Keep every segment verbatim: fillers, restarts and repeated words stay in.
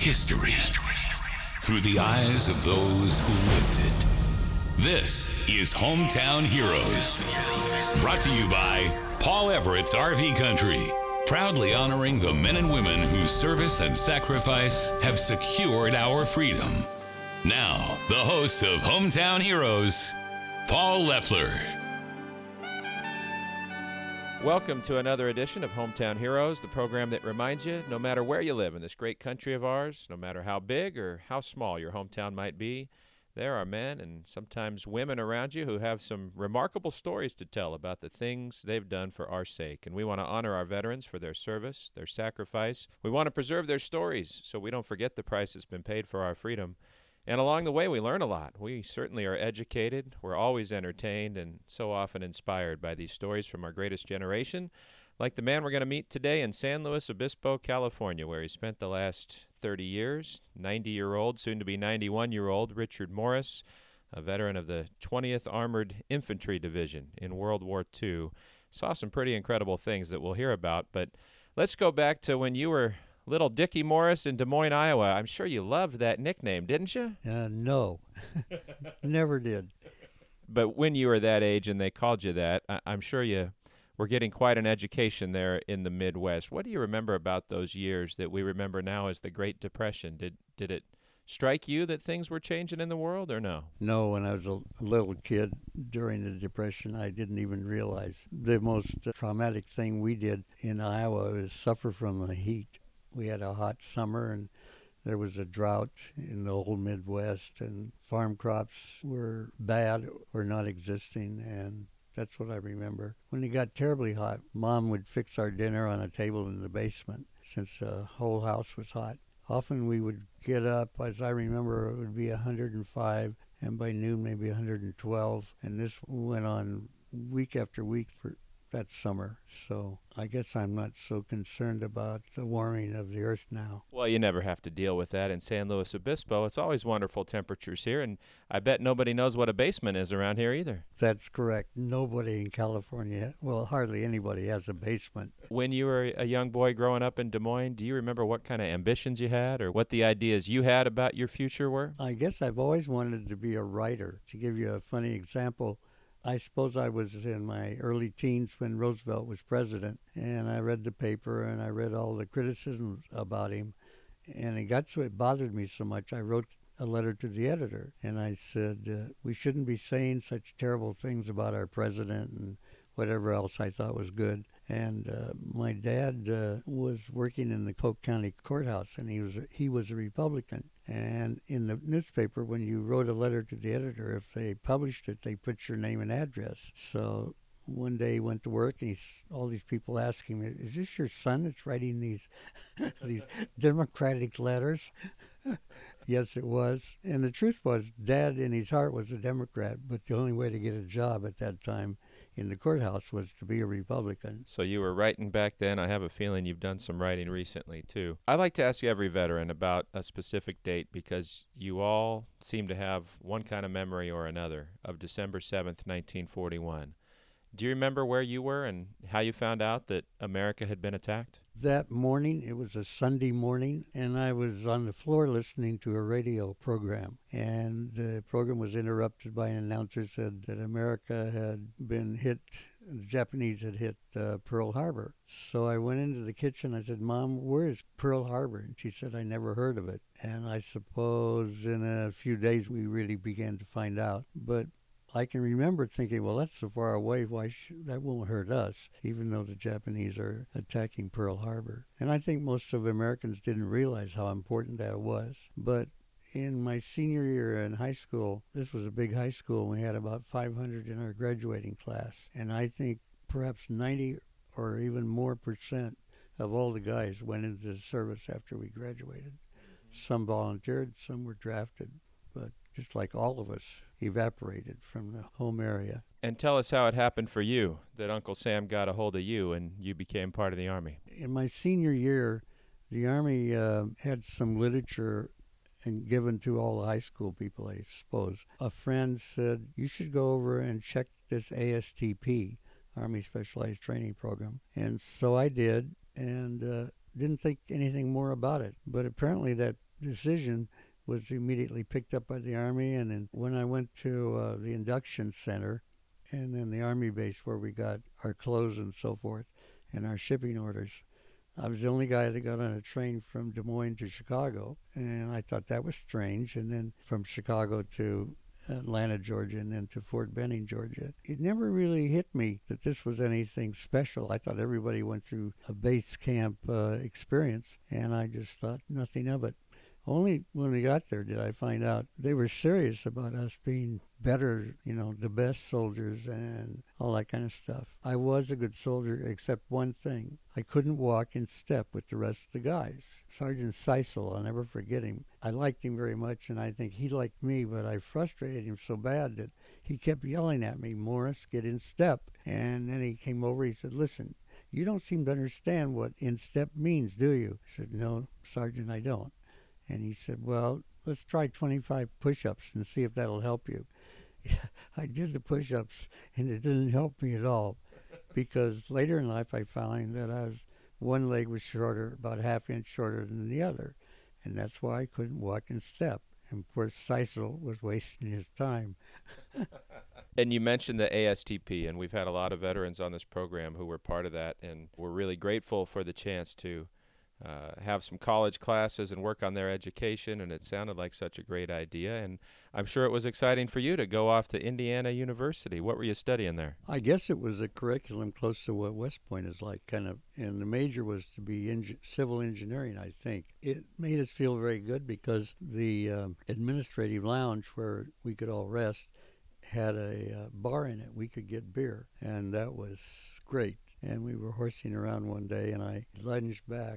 History through the eyes of those who lived it. This is Hometown Heroes, brought to you by Paul Everett's R V Country, proudly honoring the men and women whose service and sacrifice have secured our freedom. Now, the host of Hometown Heroes, Paul Leffler. Welcome to another edition of Hometown Heroes, the program that reminds you, no matter where you live in this great country of ours, no matter how big or how small your hometown might be, there are men and sometimes women around you who have some remarkable stories to tell about the things they've done for our sake. And we want to honor our veterans for their service, their sacrifice. We want to preserve their stories so we don't forget the price that's been paid for our freedom. And along the way, we learn a lot. We certainly are educated. We're always entertained and so often inspired by these stories from our greatest generation, like the man we're going to meet today in San Luis Obispo, California, where he spent the last thirty years, ninety-year-old, soon-to-be ninety-one-year-old Richard Morris, a veteran of the twentieth Armored Infantry Division in World War Two. Saw some pretty incredible things that we'll hear about, but let's go back to when you were Little Dickie Morris in Des Moines, Iowa. I'm sure you loved that nickname, didn't you? Uh, no, never did. But when you were that age and they called you that, I- I'm sure you were getting quite an education there in the Midwest. What do you remember about those years that we remember now as the Great Depression? Did did it strike you that things were changing in the world or no? No, when I was a little kid during the Depression, I didn't even realize. The most traumatic thing we did in Iowa was suffer from the heat. We had a hot summer, and there was a drought in the whole Midwest, and farm crops were bad or not existing, and that's what I remember. When it got terribly hot, Mom would fix our dinner on a table in the basement since the whole house was hot. Often we would get up, as I remember, it would be one hundred five, and by noon maybe one hundred twelve, and this went on week after week for that summer. So I guess I'm not so concerned about the warming of the earth now. Well, you never have to deal with that in San Luis Obispo. It's always wonderful temperatures here, and I bet nobody knows what a basement is around here either. That's correct. Nobody in California, well, hardly anybody has a basement. When you were a young boy growing up in Des Moines, do you remember what kind of ambitions you had or what the ideas you had about your future were? I guess I've always wanted to be a writer. To give you a funny example, I suppose I was in my early teens when Roosevelt was president, and I read the paper and I read all the criticisms about him, and it got so it bothered me so much I wrote a letter to the editor, and I said, uh, we shouldn't be saying such terrible things about our president and whatever else I thought was good. And uh, my dad uh, was working in the Polk County Courthouse, and he was a, he was a Republican. And in the newspaper, when you wrote a letter to the editor, if they published it, they put your name and address. So one day he went to work, and he's, all these people asking me, is this your son that's writing these these Democratic letters? Yes, it was. And the truth was, Dad in his heart was a Democrat, but the only way to get a job at that time in the courthouse was to be a Republican. So you were writing back then. I have a feeling you've done some writing recently, too. I like to ask every veteran about a specific date because you all seem to have one kind of memory or another of December seventh, nineteen forty-one. Do you remember where you were and how you found out that America had been attacked? That morning, it was a Sunday morning, and I was on the floor listening to a radio program. And the program was interrupted by an announcer said that America had been hit, the Japanese had hit uh, Pearl Harbor. So I went into the kitchen. I said, Mom, where is Pearl Harbor? And she said, I never heard of it. And I suppose in a few days we really began to find out. But I can remember thinking, well, that's so far away, why sh- that won't hurt us, even though the Japanese are attacking Pearl Harbor. And I think most of Americans didn't realize how important that was. But in my senior year in high school, this was a big high school, and we had about five hundred in our graduating class. And I think perhaps ninety or even more percent of all the guys went into the service after we graduated. Some volunteered, some were drafted, but just like all of us, evaporated from the home area. And tell us how it happened for you, that Uncle Sam got a hold of you and you became part of the Army. In my senior year, the Army uh, had some literature and given to all the high school people, I suppose. A friend said, you should go over and check this A S T P, Army Specialized Training Program. And so I did, and uh, didn't think anything more about it. But apparently that decision was immediately picked up by the Army. And then when I went to uh, the induction center and then the Army base where we got our clothes and so forth and our shipping orders, I was the only guy that got on a train from Des Moines to Chicago, and I thought that was strange. And then from Chicago to Atlanta, Georgia, and then to Fort Benning, Georgia. It never really hit me that this was anything special. I thought everybody went through a base camp uh, experience, and I just thought nothing of it. Only when we got there did I find out they were serious about us being better, you know, the best soldiers and all that kind of stuff. I was a good soldier, except one thing. I couldn't walk in step with the rest of the guys. Sergeant Seisel, I'll never forget him. I liked him very much, and I think he liked me, but I frustrated him so bad that he kept yelling at me, "Morris, get in step." And then he came over, he said, "Listen, you don't seem to understand what in step means, do you?" I said, "No, Sergeant, I don't." And he said, "Well, let's try twenty-five push-ups and see if that'll help you." I did the push-ups, and it didn't help me at all, because later in life I found that I was one leg was shorter, about a half inch shorter than the other, and that's why I couldn't walk in step. And poor Seisel was wasting his time. And you mentioned the A S T P, and we've had a lot of veterans on this program who were part of that, and we're really grateful for the chance to Uh, have some college classes and work on their education, and it sounded like such a great idea. And I'm sure it was exciting for you to go off to Indiana University. What were you studying there? I guess it was a curriculum close to what West Point is like, kind of, and the major was to be eng- civil engineering, I think. It made us feel very good because the um, administrative lounge where we could all rest had a uh, bar in it. We could get beer, and that was great. And we were horsing around one day, and I lunged back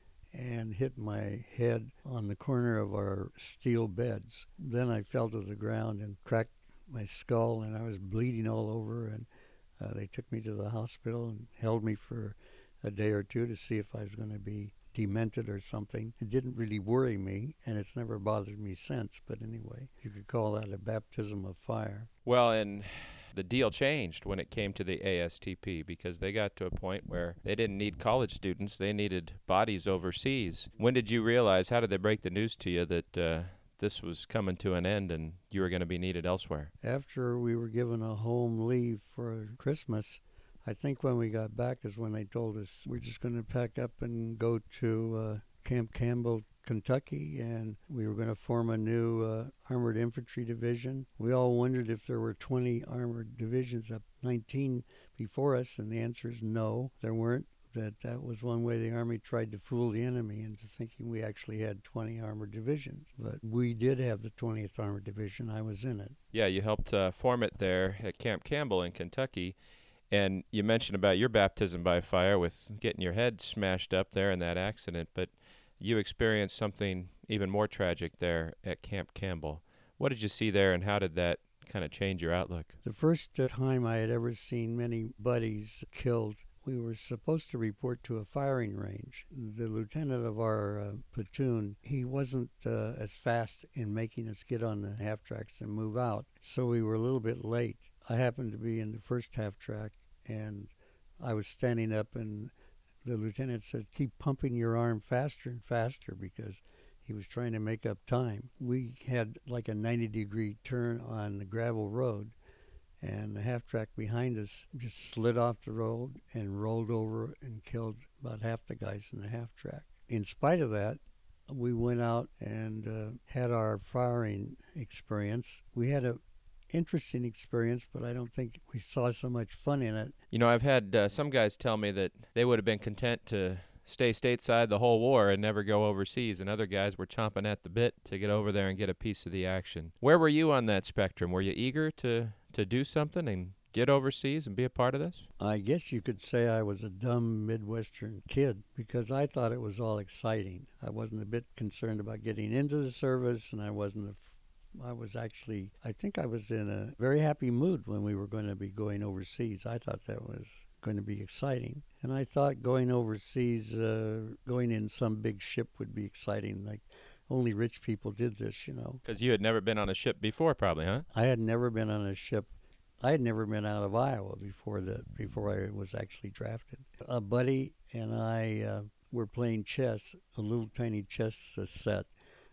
and hit my head on the corner of our steel beds. Then I fell to the ground and cracked my skull, and I was bleeding all over, and uh, they took me to the hospital and held me for a day or two to see if I was going to be demented or something. It didn't really worry me, and it's never bothered me since, but anyway, you could call that a baptism of fire. Well, and the deal changed when it came to the A S T P, because they got to a point where they didn't need college students, they needed bodies overseas. When did you realize, how did they break the news to you that uh, this was coming to an end and you were going to be needed elsewhere? After we were given a home leave for Christmas, I think when we got back is when they told us we're just going to pack up and go to uh, Camp Campbell, Kentucky, and we were going to form a new uh, armored infantry division. We all wondered if there were twenty armored divisions, up nineteen before us, and the answer is no, there weren't. That that was one way the Army tried to fool the enemy into thinking we actually had twenty armored divisions. But we did have the twentieth Armored Division. I was in it. Yeah, you helped uh, form it there at Camp Campbell in Kentucky. And you mentioned about your baptism by fire with getting your head smashed up there in that accident, but you experienced something even more tragic there at Camp Campbell. What did you see there, and how did that kind of change your outlook? The first uh, time I had ever seen many buddies killed, we were supposed to report to a firing range. The lieutenant of our uh, platoon, he wasn't uh, as fast in making us get on the half tracks and move out, so we were a little bit late. I happened to be in the first half track, and I was standing up, and the lieutenant said, "Keep pumping your arm faster and faster," because he was trying to make up time. We had like a ninety degree turn on the gravel road, and the half track behind us just slid off the road and rolled over and killed about half the guys in the half track. In spite of that, we went out and uh, had our firing experience. We had a interesting experience, but I don't think we saw so much fun in it. You know, I've had uh, some guys tell me that they would have been content to stay stateside the whole war and never go overseas, and other guys were chomping at the bit to get over there and get a piece of the action. Where were you on that spectrum? Were you eager to, to do something and get overseas and be a part of this? I guess you could say I was a dumb Midwestern kid, because I thought it was all exciting. I wasn't a bit concerned about getting into the service, and I wasn't a I was actually, I think I was in a very happy mood when we were going to be going overseas. I thought that was going to be exciting. And I thought going overseas, uh, going in some big ship would be exciting. Like, only rich people did this, you know. Because you had never been on a ship before, probably, huh? I had never been on a ship. I had never been out of Iowa before the, before I was actually drafted. A buddy and I uh, were playing chess, a little tiny chess uh, set.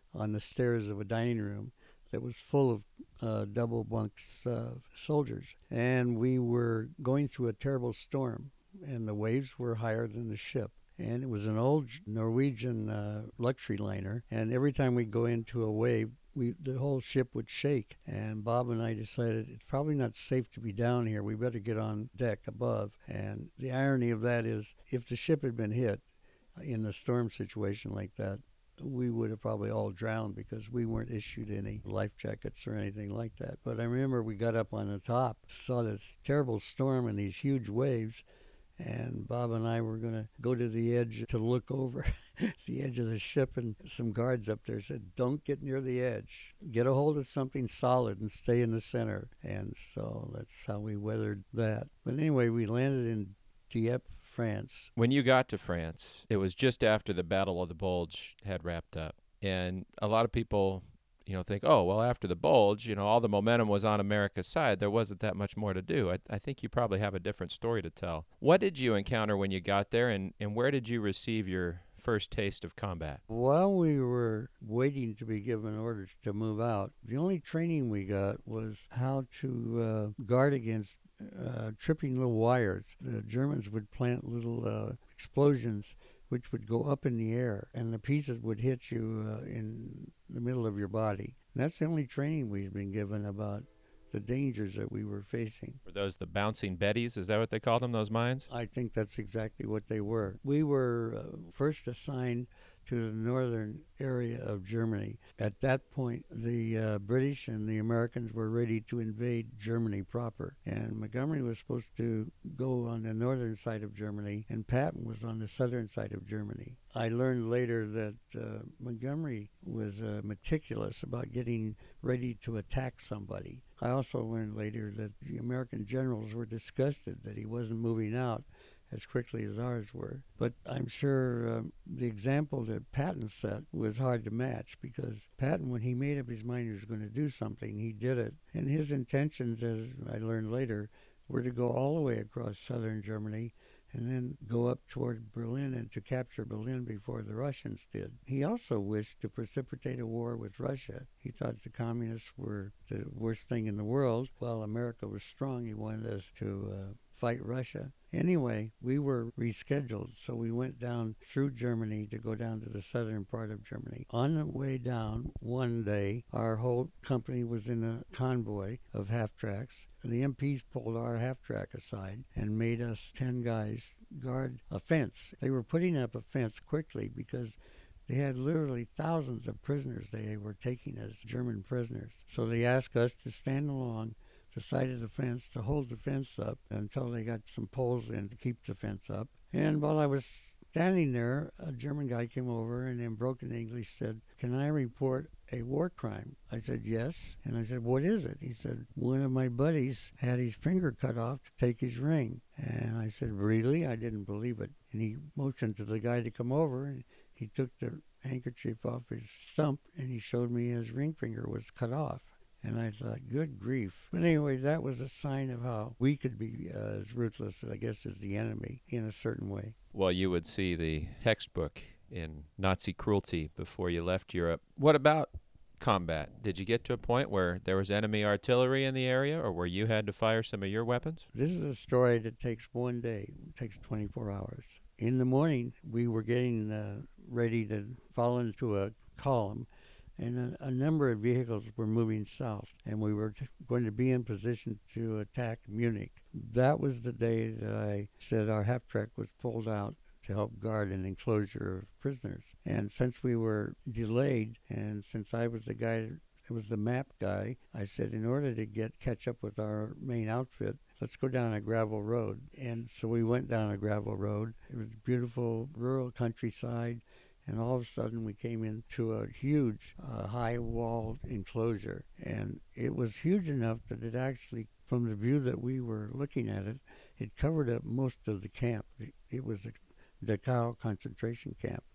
on the stairs of a dining room that was full of uh, double bunks of soldiers. And we were going through a terrible storm, and the waves were higher than the ship. And it was an old Norwegian uh, luxury liner, and every time we go into a wave, we the whole ship would shake. And Bob and I decided it's probably not safe to be down here. We better get on deck above. And the irony of that is, if the ship had been hit in a storm situation like that, we would have probably all drowned because we weren't issued any life jackets or anything like that. But I remember we got up on the top, saw this terrible storm and these huge waves, and Bob and I were going to go to the edge to look over the edge of the ship, and some guards up there said, "Don't get near the edge. Get a hold of something solid and stay in the center." And so that's how we weathered that. But anyway, we landed in Dieppe, France. When you got to France, it was just after the Battle of the Bulge had wrapped up. And a lot of people, you know, think, oh, well, after the Bulge, you know, all the momentum was on America's side. There wasn't that much more to do. I, I think you probably have a different story to tell. What did you encounter when you got there, and, and where did you receive your first taste of combat? While we were waiting to be given orders to move out, the only training we got was how to uh, guard against uh, tripping little wires. The Germans would plant little uh, explosions which would go up in the air, and the pieces would hit you uh, in the middle of your body. And that's the only training we've been given about the dangers that we were facing. Were those the bouncing Bettys? Is that what they called them, those mines? I think that's exactly what they were. We were uh, first assigned to the northern area of Germany. At that point, the uh, British and the Americans were ready to invade Germany proper. And Montgomery was supposed to go on the northern side of Germany, and Patton was on the southern side of Germany. I learned later that uh, Montgomery was uh, meticulous about getting ready to attack somebody. I also learned later that the American generals were disgusted that he wasn't moving out as quickly as ours were. But I'm sure um, the example that Patton set was hard to match, because Patton, when he made up his mind he was going to do something, he did it. And his intentions, as I learned later, were to go all the way across southern Germany and then go up toward Berlin and to capture Berlin before the Russians did. He also wished to precipitate a war with Russia. He thought the communists were the worst thing in the world. While America was strong, he wanted us to uh, fight Russia. Anyway, we were rescheduled, so we went down through Germany to go down to the southern part of Germany. On the way down, one day, our whole company was in a convoy of half-tracks. The M Ps pulled our half-track aside and made us ten guys guard a fence. They were putting up a fence quickly because they had literally thousands of prisoners they were taking as German prisoners. So they asked us to stand along the side of the fence to hold the fence up until they got some poles in to keep the fence up. And while I was standing there, a German guy came over and in broken English said, "Can I report a war crime?" I said, "Yes." And I said, "What is it?" He said, "One of my buddies had his finger cut off to take his ring." And I said, "Really?" I didn't believe it. And he motioned to the guy to come over, and he took the handkerchief off his stump, and he showed me his ring finger was cut off. And I thought, good grief. But anyway, that was a sign of how we could be uh, as ruthless, I guess, as the enemy in a certain way. Well, you would see the textbook in Nazi cruelty before you left Europe. What about combat? Did you get to a point where there was enemy artillery in the area, or where you had to fire some of your weapons? This is a story that takes one day. It takes twenty-four hours. In the morning, we were getting uh, ready to fall into a column, and a, a number of vehicles were moving south, and we were t- going to be in position to attack Munich. That was the day that I said our half-track was pulled out to help guard an enclosure of prisoners. And since we were delayed, and since I was the guy that was the map guy, I said, in order to get catch up with our main outfit, let's go down a gravel road. And so we went down a gravel road. It was beautiful rural countryside. And all of a sudden, we came into a huge, uh, high-walled enclosure. And it was huge enough that it actually, from the view that we were looking at it, it covered up most of the camp. It, it was a Dachau concentration camp.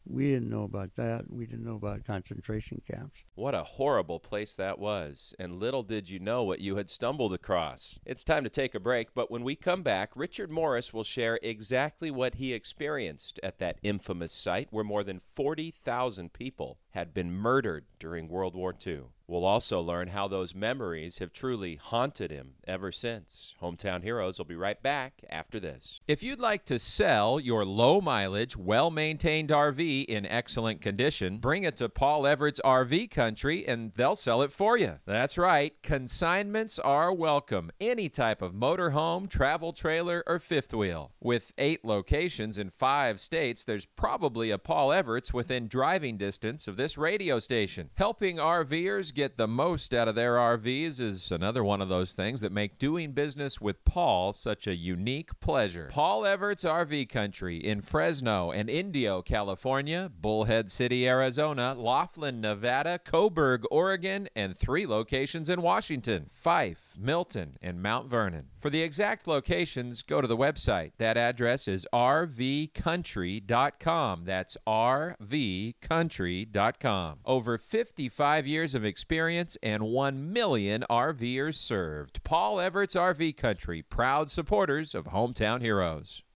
We didn't know about that. We didn't know about concentration camps. What a horrible place that was, and little did you know what you had stumbled across. It's time to take a break, but when we come back, Richard Morris will share exactly what he experienced at that infamous site where more than forty thousand people had been murdered during World War Two. We'll also learn how those memories have truly haunted him ever since. Hometown Heroes will be right back after this. If you'd like to sell your low-mileage, well-maintained R V in excellent condition, bring it to Paul Everett's R V Country, and they'll sell it for you. That's right. Consignments are welcome. Any type of motorhome, travel trailer, or fifth wheel. With eight locations in five states, there's probably a Paul Everett's within driving distance of this radio station. Helping RVers get the most out of their R Vs is another one of those things that make doing business with Paul such a unique pleasure. Paul Everett's R V Country in Fresno and Indio, California, Bullhead City, Arizona, Laughlin, Nevada, Coburg, Oregon, and three locations in Washington, Fife, Milton, and Mount Vernon. For the exact locations, go to the website. That address is r v country dot com. That's r v country dot com. Over fifty-five years of experience and one million RVers served. Paul Everett's R V Country, proud supporters of Hometown Heroes.